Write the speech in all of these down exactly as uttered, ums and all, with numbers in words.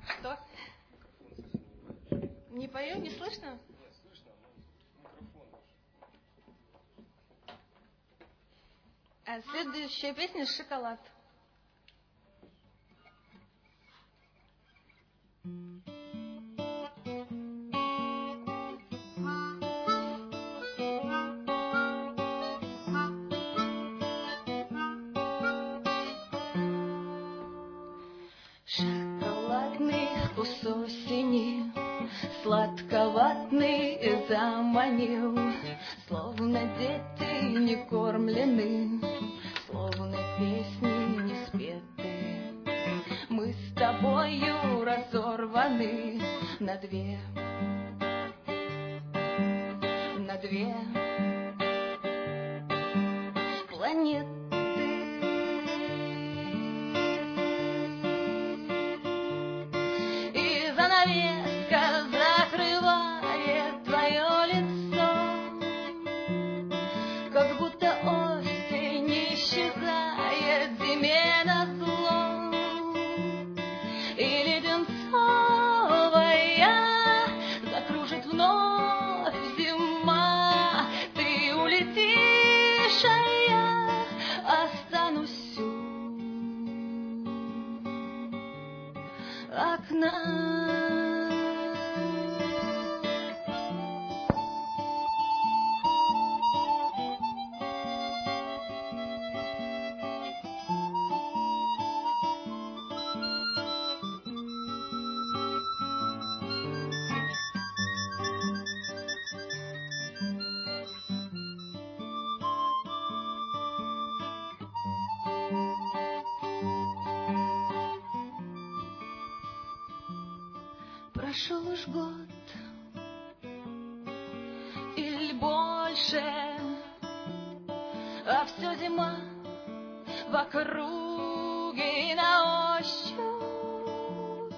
Что? Не пою, не слышно? Нет, слышно, но микрофон ваш. А следующая песня «Шоколад». Шоколадный вкус осени, сладковатный заманил, словно дети не кормлены, словно песни не спеты. Мы с тобою разорваны на две, на две планеты. Занавеска закрывает твое лицо, как будто осень исчезает зиме назло. И леденцовая закружит вновь зима. Ты улетишь, а я останусь у окна. Прошел уж год или больше, а все зима в округе и на ощупь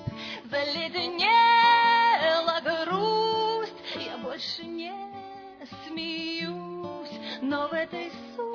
заледенела грусть. Я больше не смеюсь, но в этой сути